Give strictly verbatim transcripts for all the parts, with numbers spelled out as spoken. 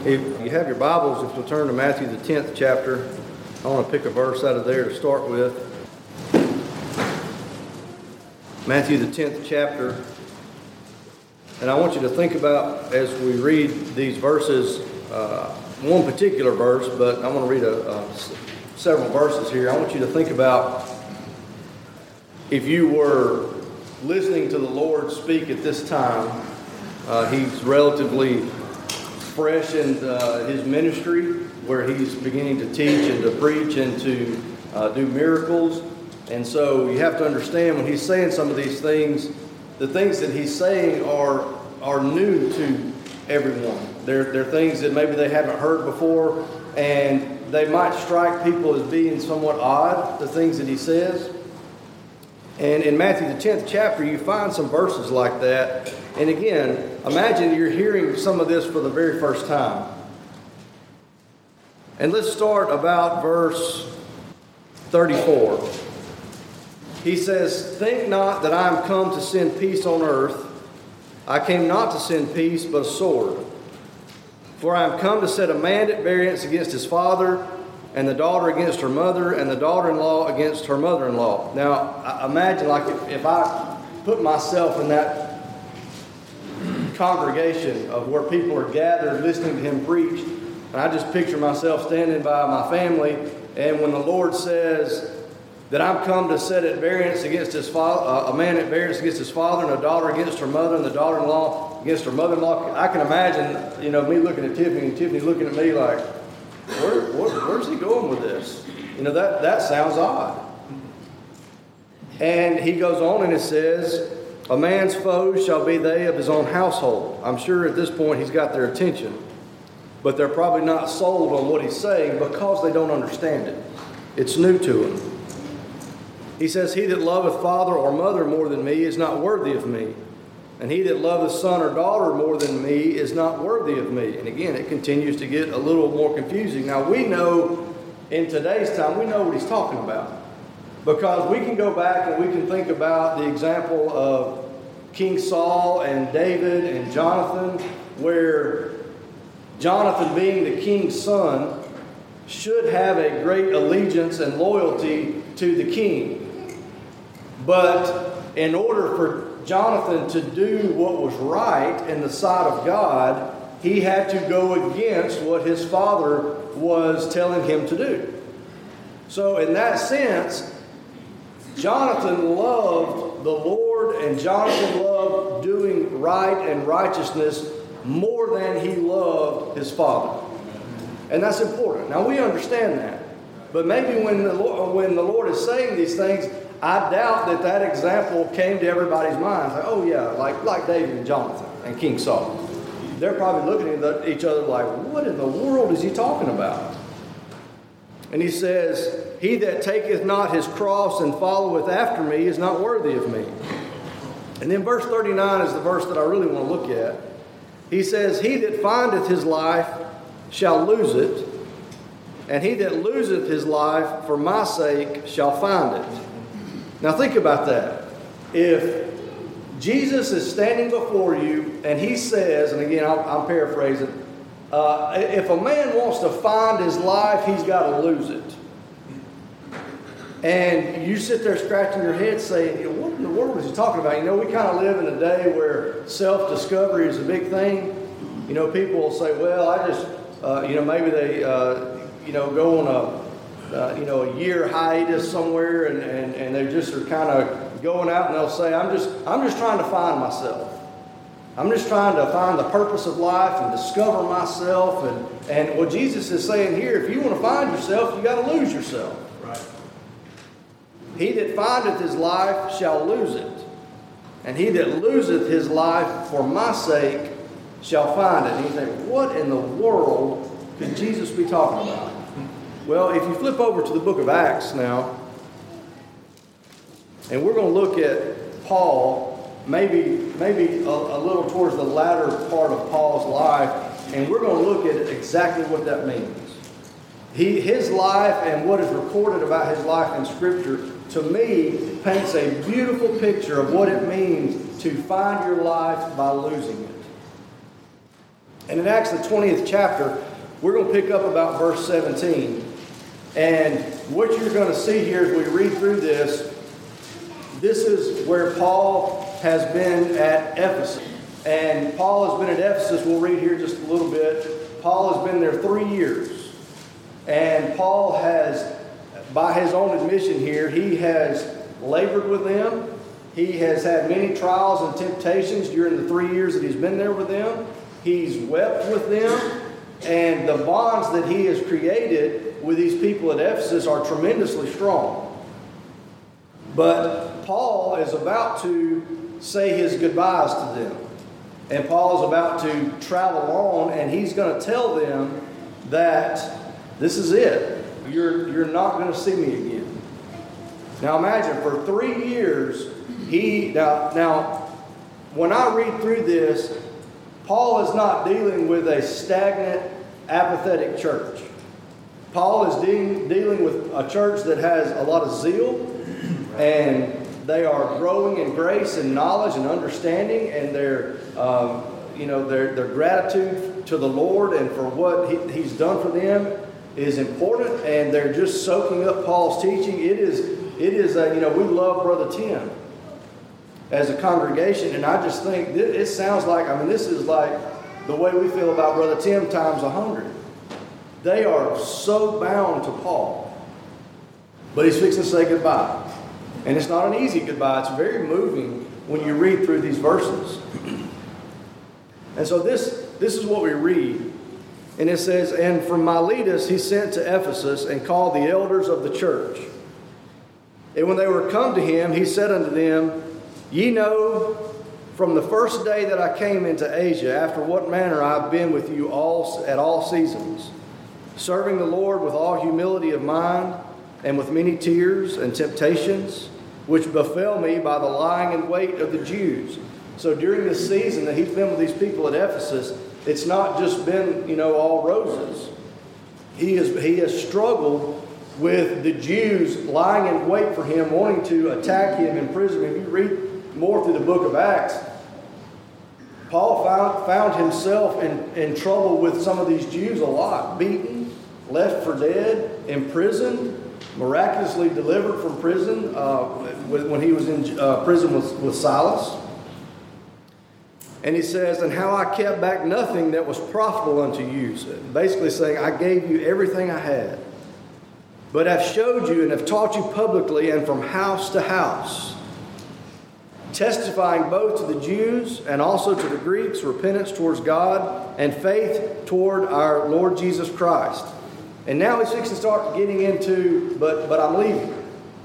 If you have your Bibles, if you'll turn to Matthew the tenth chapter, I want to pick a verse out of there to start with. Matthew the tenth chapter. And I want you to think about, as we read these verses, uh, one particular verse, but I want to read a, a, several verses here. I want you to think about if you were listening to the Lord speak at this time. Uh, he's relatively fresh in uh, his ministry, where he's beginning to teach and to preach and to uh, do miracles. And so you have to understand, when he's saying some of these things, the things that he's saying are are new to everyone. They're, they're things that maybe they haven't heard before, and they might strike people as being somewhat odd, the things that he says. And in Matthew the tenth chapter, you find some verses like that. And again, imagine you're hearing some of this for the very first time. And let's start about verse thirty-four. He says, "Think not that I am come to send peace on earth. I came not to send peace, but a sword. For I am come to set a man at variance against his father, and the daughter against her mother, and the daughter-in-law against her mother-in-law." Now, imagine, like, if, if I put myself in that congregation of where people are gathered listening to him preach, and I just picture myself standing by my family, and when the Lord says that I'm come to set at variance against his father, uh, a man at variance against his father, and a daughter against her mother, and the daughter-in-law against her mother-in-law, I can imagine, you know, me looking at Tiffany, and Tiffany looking at me like, Where, where, where's he going with this? You know, that, that sounds odd. And he goes on and it says, "A man's foes shall be they of his own household." I'm sure at this point he's got their attention, but they're probably not sold on what he's saying because they don't understand it. It's new to them. He says, "He that loveth father or mother more than me is not worthy of me. And he that loveth son or daughter more than me is not worthy of me." And again, it continues to get a little more confusing. Now, we know in today's time, we know what he's talking about. Because we can go back and we can think about the example of King Saul and David and Jonathan, where Jonathan, being the king's son, should have a great allegiance and loyalty to the king. But in order for Jonathan to do what was right in the sight of God, he had to go against what his father was telling him to do. So in that sense, Jonathan loved the Lord, and Jonathan loved doing right and righteousness more than he loved his father. And that's important. Now, we understand that. But maybe when the Lord, when the Lord is saying these things, I doubt that that example came to everybody's minds. Like, oh yeah, like, like David and Jonathan and King Saul. They're probably looking at each other like, what in the world is he talking about? And he says, "He that taketh not his cross and followeth after me is not worthy of me." And then verse thirty-nine is the verse that I really want to look at. He says, "He that findeth his life shall lose it, and he that loseth his life for my sake shall find it." Now think about that. If Jesus is standing before you and he says, and again I'm, I'm paraphrasing, uh, if a man wants to find his life, he's got to lose it. And you sit there scratching your head saying, you know, what in the world is he talking about? You know, we kind of live in a day where self-discovery is a big thing. You know, people will say, well, I just, uh, you know, maybe they, uh, you know, go on a, Uh, you know, a year hiatus somewhere, and, and, and they just are kind of going out, and they'll say, I'm just I'm just trying to find myself. I'm just trying to find the purpose of life and discover myself. And, and what Jesus is saying here, if you want to find yourself, you got to lose yourself. Right. "He that findeth his life shall lose it, and he that loseth his life for my sake shall find it." And you think, what in the world could Jesus be talking about? Well, if you flip over to the book of Acts now, and we're going to look at Paul, maybe maybe a, a little towards the latter part of Paul's life, and we're going to look at exactly what that means. He, his life and what is recorded about his life in Scripture, to me, paints a beautiful picture of what it means to find your life by losing it. And in Acts, the twentieth chapter, we're going to pick up about verse seventeen. And what you're going to see here as we read through this, this is where Paul has been at Ephesus. And Paul has been at Ephesus, we'll read here just a little bit. Paul has been there three years. And Paul has, by his own admission here, he has labored with them. He has had many trials and temptations during the three years that he's been there with them. He's wept with them. And the bonds that he has created with these people at Ephesus are tremendously strong. But Paul is about to say his goodbyes to them. And Paul is about to travel on, and he's going to tell them that this is it. You're, you're not going to see me again. Now imagine, for three years, he... Now, now, when I read through this, Paul is not dealing with a stagnant, apathetic church. Paul is de- dealing with a church that has a lot of zeal, and they are growing in grace and knowledge and understanding, and their, um, you know, their their gratitude to the Lord and for what he, He's done for them is important, and they're just soaking up Paul's teaching. It is it is a, you know, we love Brother Tim as a congregation, and I just think it, it sounds like, I mean, this is like the way we feel about Brother Tim times a hundred. They are so bound to Paul, but he's fixing to say goodbye. And it's not an easy goodbye. It's very moving when you read through these verses. And so this, this is what we read. And it says, "And from Miletus he sent to Ephesus and called the elders of the church. And when they were come to him, he said unto them, Ye know from the first day that I came into Asia, after what manner I have been with you all at all seasons, serving the Lord with all humility of mind, and with many tears and temptations, which befell me by the lying in wait of the Jews." So during this season that he's been with these people at Ephesus, it's not just been, you know, all roses. He has, he has struggled with the Jews lying in wait for him, wanting to attack him, imprison him. If you read more through the book of Acts, Paul found, found himself in, in trouble with some of these Jews a lot. Beaten, left for dead, imprisoned, miraculously delivered from prison uh, when he was in uh, prison with, with Silas. And he says, "And how I kept back nothing that was profitable unto you." So basically saying, I gave you everything I had, but have showed you and have taught you publicly and from house to house, testifying both to the Jews and also to the Greeks repentance towards God and faith toward our Lord Jesus Christ. And now he's fixing to start getting into, but, but I'm leaving.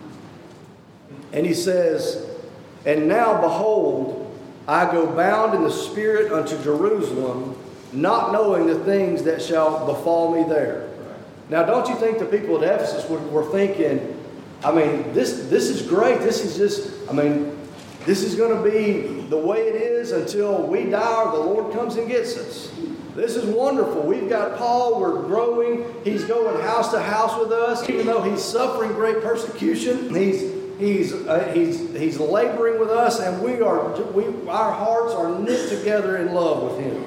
And he says, "And now behold, I go bound in the Spirit unto Jerusalem, not knowing the things that shall befall me there." Now, don't you think the people at Ephesus were, were thinking, I mean, this, this is great. This is just, I mean, this is going to be the way it is until we die or the Lord comes and gets us. This is wonderful. We've got Paul. We're growing. He's going house to house with us. Even though he's suffering great persecution, he's he's uh, he's he's laboring with us, and we are we our hearts are knit together in love with him.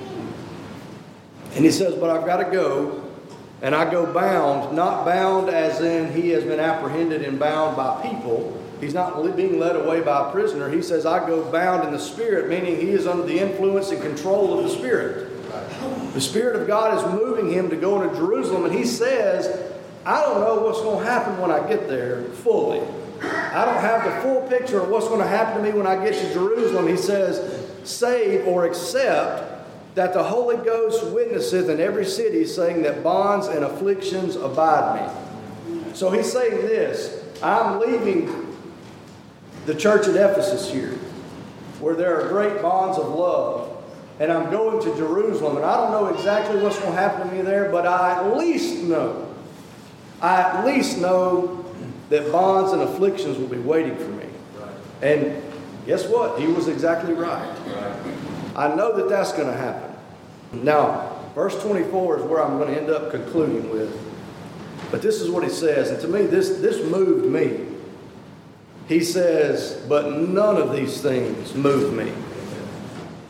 And he says, "But I've got to go, and I go bound, not bound as in he has been apprehended and bound by people. He's not being led away by a prisoner. He says, I go bound in the Spirit," meaning he is under the influence and control of the Spirit. The Spirit of God is moving him to go into Jerusalem, and he says, "I don't know what's going to happen when I get there fully. I don't have the full picture of what's going to happen to me when I get to Jerusalem." He says, "Save or except that the Holy Ghost witnesseth in every city, saying that bonds and afflictions abide me." So he's saying this, I'm leaving the church at Ephesus here, where there are great bonds of love, and I'm going to Jerusalem, and I don't know exactly what's going to happen to me there, but I at least know, I at least know that bonds and afflictions will be waiting for me. Right. And guess what? He was exactly right. Right. I know that that's going to happen. Now, verse twenty-four is where I'm going to end up concluding with. But this is what he says, and to me, this, this moved me. He says, "But none of these things move me.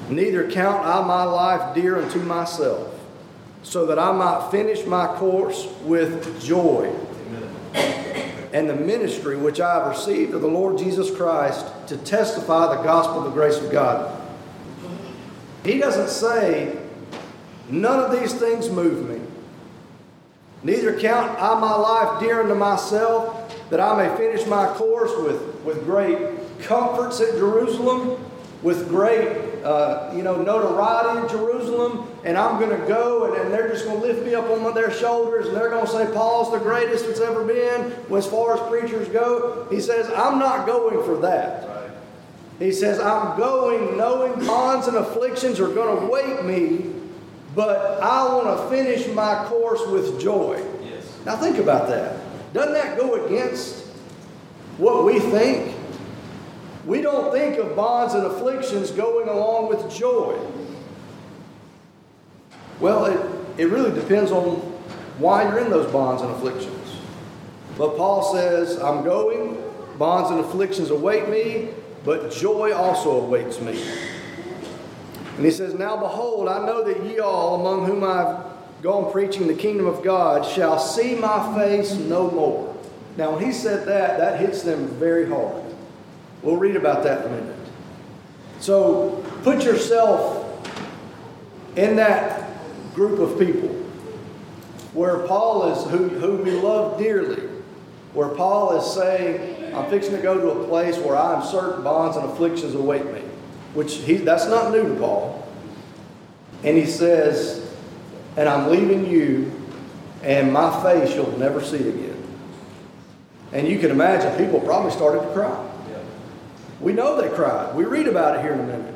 Neither count I my life dear unto myself, so that I might finish my course with joy and the ministry which I have received of the Lord Jesus Christ to testify the gospel of the grace of God. He doesn't say, none of these things move me. Neither count I my life dear unto myself, that I may finish my course with, with great comforts at Jerusalem, with great uh, you know, notoriety in Jerusalem, and I'm going to go, and, and they're just going to lift me up on their shoulders, and they're going to say, Paul's the greatest that's ever been, as far as preachers go. He says, I'm not going for that. Right. He says, I'm going knowing bonds and afflictions are going to await me, but I want to finish my course with joy. Yes. Now think about that. Doesn't that go against what we think? We don't think of bonds and afflictions going along with joy. Well, it, it really depends on why you're in those bonds and afflictions. But Paul says, I'm going, bonds and afflictions await me, but joy also awaits me. And he says, now behold, I know that ye all, among whom I've gone preaching the kingdom of God, shall see my face no more. Now when he said that, that hits them very hard. We'll read about that in a minute. So put yourself in that group of people where Paul is, who, who we love dearly, where Paul is saying, I'm fixing to go to a place where I am certain bonds and afflictions await me. Which he, that's not new to Paul. And he says, and I'm leaving you, and my face you'll never see again. And you can imagine people probably started to cry. We know they cried. We read about it here in a minute.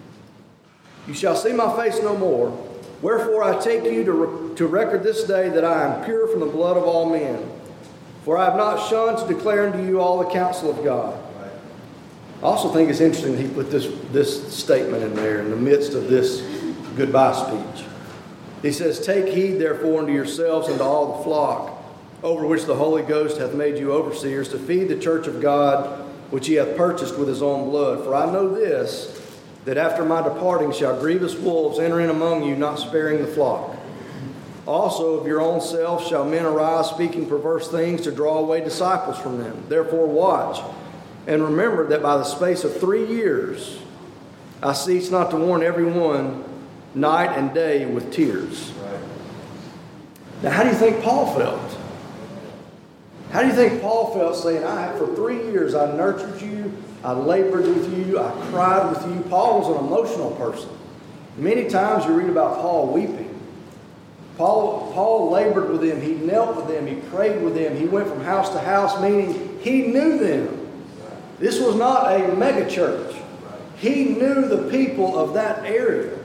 You shall see my face no more. Wherefore I take you to, re- to record this day that I am pure from the blood of all men. For I have not shunned to declare unto you all the counsel of God. I also think it's interesting that he put this, this statement in there in the midst of this goodbye speech. He says, take heed therefore unto yourselves and to all the flock, over which the Holy Ghost hath made you overseers, to feed the church of God, which he hath purchased with his own blood. For I know this, that after my departing shall grievous wolves enter in among you, not sparing the flock. Also of your own self shall men arise, speaking perverse things, to draw away disciples from them. Therefore watch, and remember that by the space of three years I cease not to warn every one night and day with tears. Right. Now how do you think Paul felt? How do you think Paul felt saying, I, for three years I nurtured you, I labored with you, I cried with you. Paul was an emotional person. Many times you read about Paul weeping. Paul, Paul labored with them, he knelt with them, he prayed with them, he went from house to house, meaning he knew them. This was not a mega church. He knew the people of that area.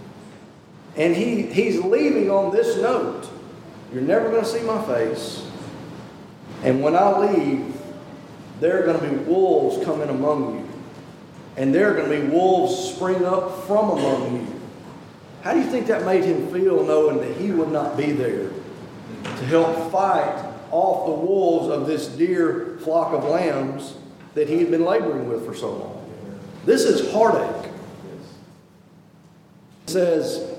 And he, he's leaving on this note. You're never going to see my face. And when I leave, there are going to be wolves coming among you. And there are going to be wolves spring up from among you. How do you think that made him feel, knowing that he would not be there to help fight off the wolves of this dear flock of lambs that he had been laboring with for so long? This is heartache. It says,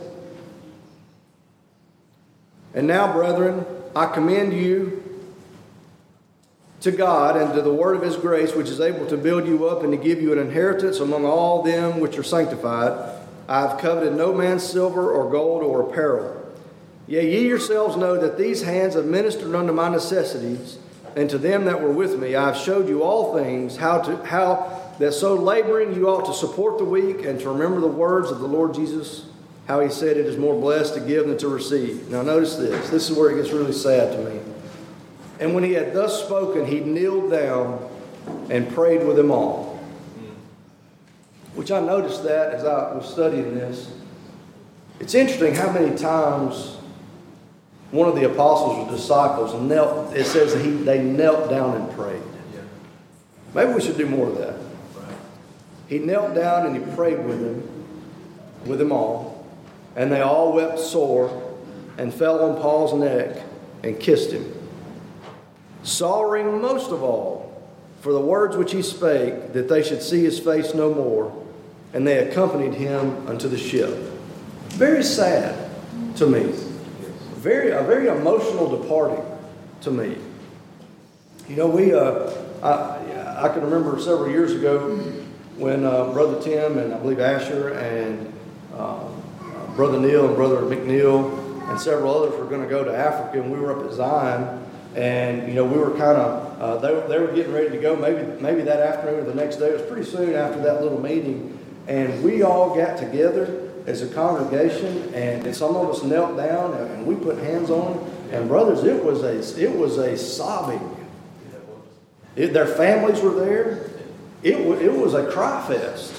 and now, brethren, I commend you to God and to the word of his grace, which is able to build you up and to give you an inheritance among all them which are sanctified. I have coveted no man's silver or gold or apparel. Yea, ye yourselves know that these hands have ministered unto my necessities, and to them that were with me I have showed you all things, how to how that so laboring you ought to support the weak, and to remember the words of the Lord Jesus, how he said, it is more blessed to give than to receive. Now notice this. This is where it gets really sad to me. And when he had thus spoken, he kneeled down and prayed with them all. Which I noticed that as I was studying this. It's interesting how many times one of the apostles or disciples knelt, it says that he, they knelt down and prayed. Maybe we should do more of that. He knelt down and he prayed with them, with them all. And they all wept sore and fell on Paul's neck and kissed him, sorrowing most of all for the words which he spake, that they should see his face no more, and they accompanied him unto the ship. Very sad to me. Very, a very emotional departing to me. You know, we, uh, I, I can remember several years ago when uh, Brother Tim and I believe Asher and uh, Brother Neil and Brother McNeil and several others were going to go to Africa, and we were up at Zion, and you know we were kind of uh, they, they were getting ready to go. Maybe maybe that afternoon or the next day. It was pretty soon after that little meeting, and we all got together as a congregation, and, and some of us knelt down and, and we put hands on them. And brothers, it was a it was a sobbing. It, their families were there. It w- it was a cry fest.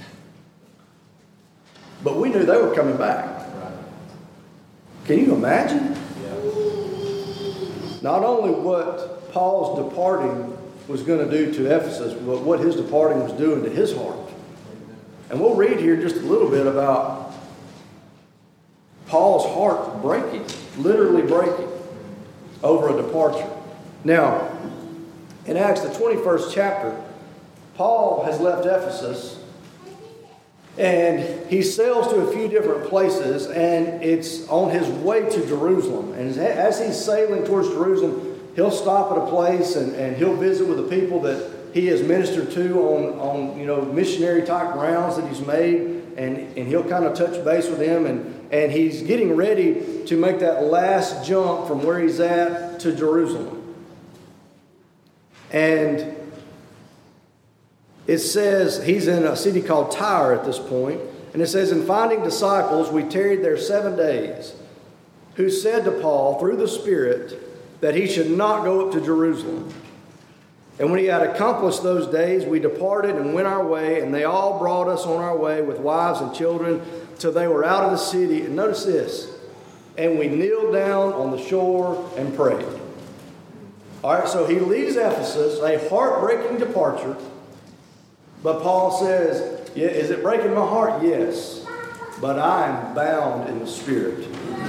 But we knew they were coming back. Can you imagine? Not only what Paul's departing was going to do to Ephesus, but what his departing was doing to his heart. And we'll read here just a little bit about Paul's heart breaking, literally breaking, over a departure. Now, in Acts, the twenty-first chapter, Paul has left Ephesus, and he sails to a few different places, and it's on his way to Jerusalem. And as he's sailing towards Jerusalem, he'll stop at a place and, and he'll visit with the people that he has ministered to on, on you know, missionary type rounds that he's made, and, and he'll kind of touch base with them, and, and he's getting ready to make that last jump from where he's at to Jerusalem. And it says he's in a city called Tyre at this point, and it says, "In finding disciples, we tarried there seven days, who said to Paul through the Spirit that he should not go up to Jerusalem. And when he had accomplished those days, we departed and went our way, and they all brought us on our way with wives and children till they were out of the city." And notice this, "and we kneeled down on the shore and prayed." All right, so he leaves Ephesus, a heartbreaking departure. But Paul says, yeah, is it breaking my heart? Yes. But I am bound in the Spirit.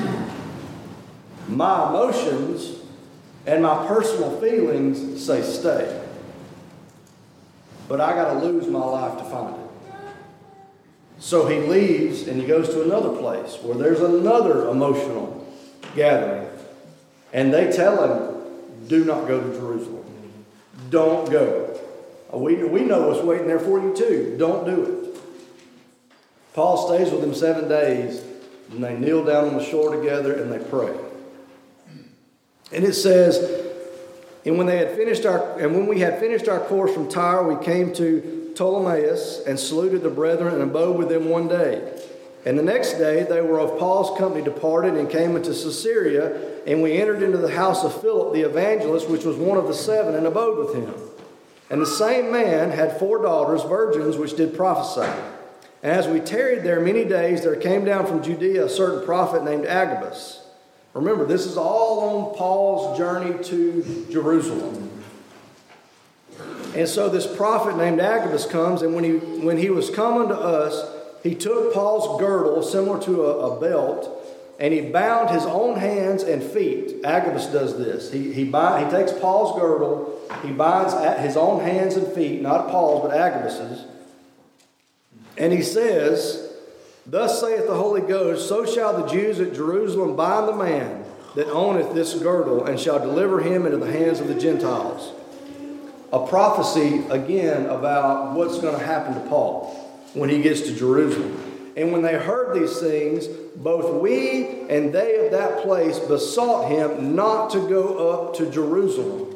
My emotions and my personal feelings say stay. But I got to lose my life to find it. So he leaves and he goes to another place where there's another emotional gathering. And they tell him, do not go to Jerusalem. Don't go. We, we know what's waiting there for you too. Don't do it. Paul stays with them seven days, and they kneel down on the shore together and they pray. And it says, and when they had finished our and when we had finished our course from Tyre, we came to Ptolemais and saluted the brethren and abode with them one day. And the next day they were of Paul's company departed and came into Caesarea, and we entered into the house of Philip the evangelist, which was one of the seven, and abode with him. And the same man had four daughters, virgins, which did prophesy. And as we tarried there many days, there came down from Judea a certain prophet named Agabus. Remember, this is all on Paul's journey to Jerusalem. And so this prophet named Agabus comes, and when he when he was coming to us, he took Paul's girdle, similar to a, a belt, and he bound his own hands and feet. Agabus does this. He he, bind, he takes Paul's girdle, he binds his own hands and feet, not Paul's, but Agabus's. And he says, "Thus saith the Holy Ghost, so shall the Jews at Jerusalem bind the man that owneth this girdle, and shall deliver him into the hands of the Gentiles." A prophecy, again, about what's going to happen to Paul when he gets to Jerusalem. And when they heard these things, both we and they of that place besought him not to go up to Jerusalem.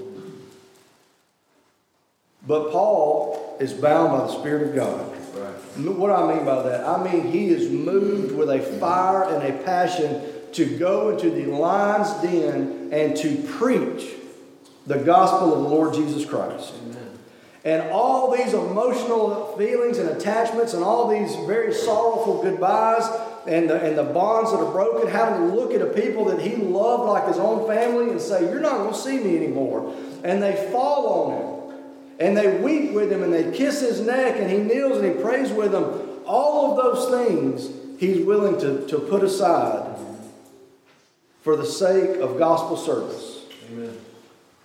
But Paul is bound by the Spirit of God. Right. What do I mean by that? I mean he is moved with a fire and a passion to go into the lion's den and to preach the gospel of the Lord Jesus Christ. Amen. And all these emotional feelings and attachments and all these very sorrowful goodbyes and the, and the bonds that are broken, having to look at a people that he loved like his own family and say, "You're not going to see me anymore." And they fall on him. And they weep with him and they kiss his neck and he kneels and he prays with them. All of those things he's willing to, to put aside for the sake of gospel service. Amen.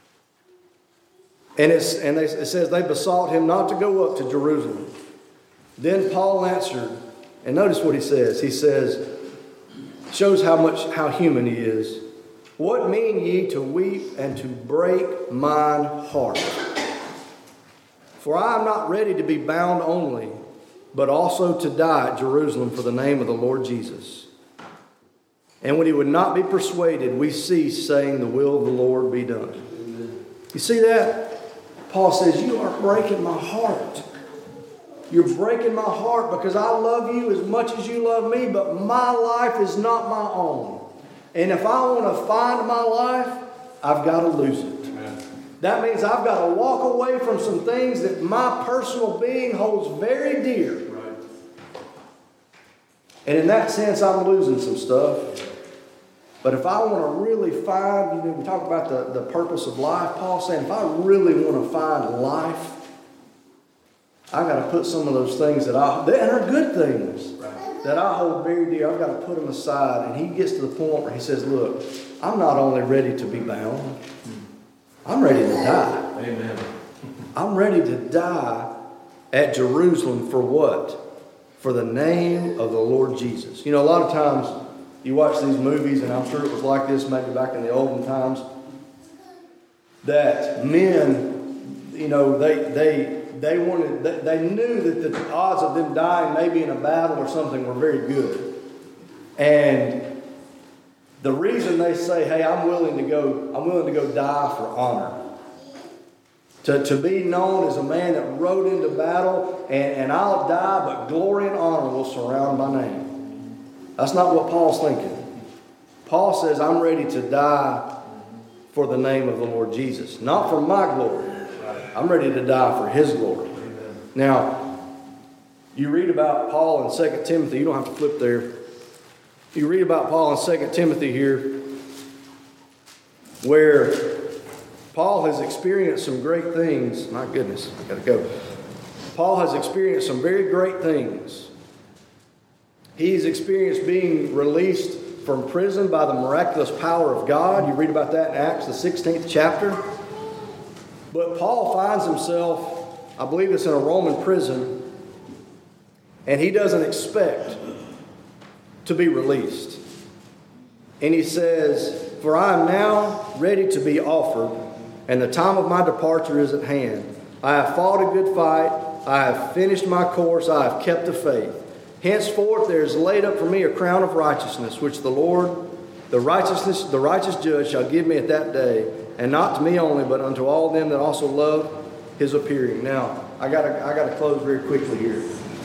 And, it's, and they, it says they besought him not to go up to Jerusalem. Then Paul answered, and notice what he says. He says, shows how much, how human he is. What mean ye to weep and to break mine heart? For I am not ready to be bound only, but also to die at Jerusalem for the name of the Lord Jesus. And when he would not be persuaded, we ceased, saying, the will of the Lord be done. Amen. You see that? Paul says, you are breaking my heart. You're breaking my heart because I love you as much as you love me, but my life is not my own. And if I want to find my life, I've got to lose it. Amen. That means I've got to walk away from some things that my personal being holds very dear. Right. And in that sense, I'm losing some stuff. But if I want to really find, you know, we talk about the, the purpose of life. Paul's saying, if I really want to find life, I've got to put some of those things that I, that are good things, right, that I hold very dear. I've got to put them aside. And he gets to the point where he says, look, I'm not only ready to be bound, I'm ready to die. Amen. I'm ready to die at Jerusalem for what? For the name of the Lord Jesus. You know, a lot of times you watch these movies, and I'm sure it was like this maybe back in the olden times, that men, you know, they they they wanted, they, they knew that the odds of them dying maybe in a battle or something were very good. And the reason they say, hey, I'm willing to go, I'm willing to go die for honor. To, to be known as a man that rode into battle, and, and I'll die, but glory and honor will surround my name. That's not what Paul's thinking. Paul says, I'm ready to die for the name of the Lord Jesus. Not for my glory. I'm ready to die for his glory. Amen. Now, you read about Paul in Second Timothy. You don't have to flip there. You read about Paul in Second Timothy here, where Paul has experienced some great things. My goodness, I gotta go. Paul has experienced some very great things. He's experienced being released from prison by the miraculous power of God. You read about that in Acts, the sixteenth chapter. But Paul finds himself, I believe it's in a Roman prison, and he doesn't expect to be released. And he says, for I am now ready to be offered, and the time of my departure is at hand. I have fought a good fight. I have finished my course. I have kept the faith. Henceforth there is laid up for me a crown of righteousness, which the Lord, the righteousness, the righteous judge, shall give me at that day, and not to me only, but unto all them that also love his appearing. Now, I gotta, I gotta close very quickly here.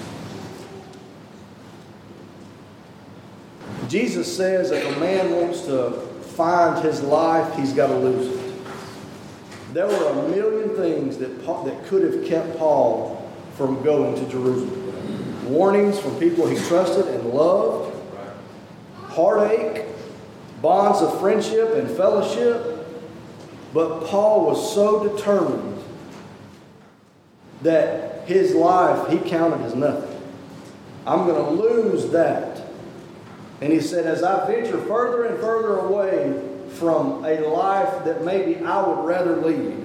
Jesus says if a man wants to find his life, he's got to lose it. There were a million things that Paul, that could have kept Paul from going to Jerusalem. Warnings from people he trusted and loved, heartache, bonds of friendship and fellowship. But Paul was so determined that his life he counted as nothing. I'm going to lose that. And he said, as I venture further and further away from a life that maybe I would rather lead,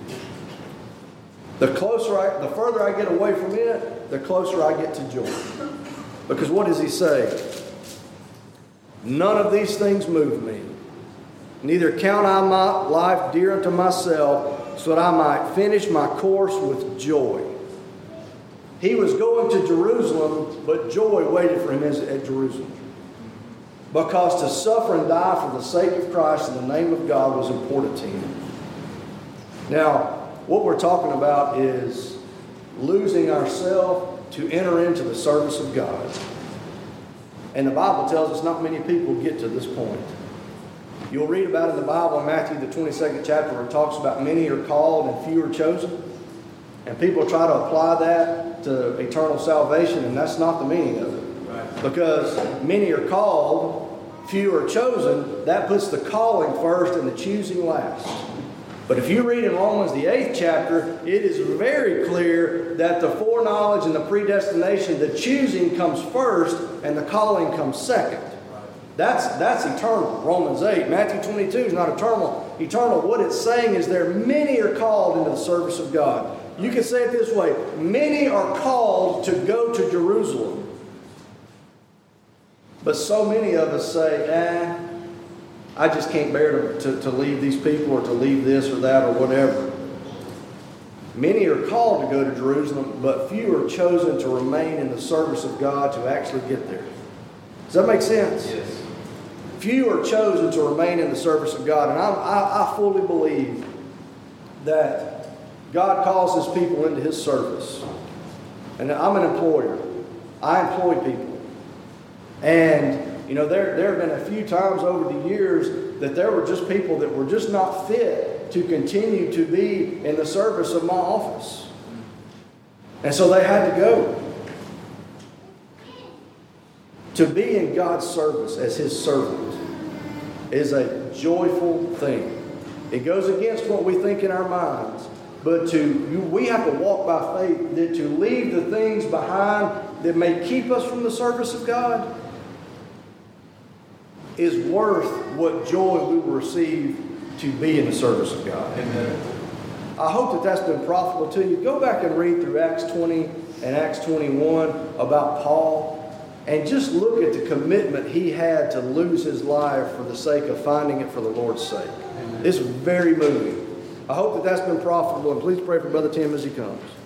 the closer I, the further I get away from it, the closer I get to joy. Because what does he say? None of these things move me. Neither count I my life dear unto myself, so that I might finish my course with joy. He was going to Jerusalem, but joy waited for him at Jerusalem. Because to suffer and die for the sake of Christ in the name of God was important to him. Now, what we're talking about is losing ourselves to enter into the service of God. And the Bible tells us not many people get to this point. You'll read about it in the Bible in Matthew, the twenty-second chapter, where it talks about many are called and few are chosen. And people try to apply that to eternal salvation, and that's not the meaning of it. Right. Because many are called, few are chosen, that puts the calling first and the choosing last. But if you read in Romans, the eighth chapter, it is very clear that the foreknowledge and the predestination, the choosing comes first and the calling comes second. That's, that's eternal. Romans eight. Matthew twenty-two is not eternal. Eternal, what it's saying is there many are called into the service of God. You can say it this way. Many are called to go to Jerusalem. But so many of us say, eh, I just can't bear to, to, to leave these people or to leave this or that or whatever. Many are called to go to Jerusalem, but few are chosen to remain in the service of God to actually get there. Does that make sense? Yes. Few are chosen to remain in the service of God. And I, I, I fully believe that God calls His people into His service. And I'm an employer. I employ people. And, you know, there, there have been a few times over the years that there were just people that were just not fit to continue to be in the service of my office. And so they had to go. To be in God's service as His servant is a joyful thing. It goes against what we think in our minds. But to we have to walk by faith, that to leave the things behind that may keep us from the service of God is worth what joy we will receive to be in the service of God. Amen. I hope that that's been profitable to you. Go back and read through Acts twenty and Acts twenty-one about Paul, and just look at the commitment he had to lose his life for the sake of finding it for the Lord's sake. Amen. It's very moving. I hope that that's been profitable, and please pray for Brother Tim as he comes.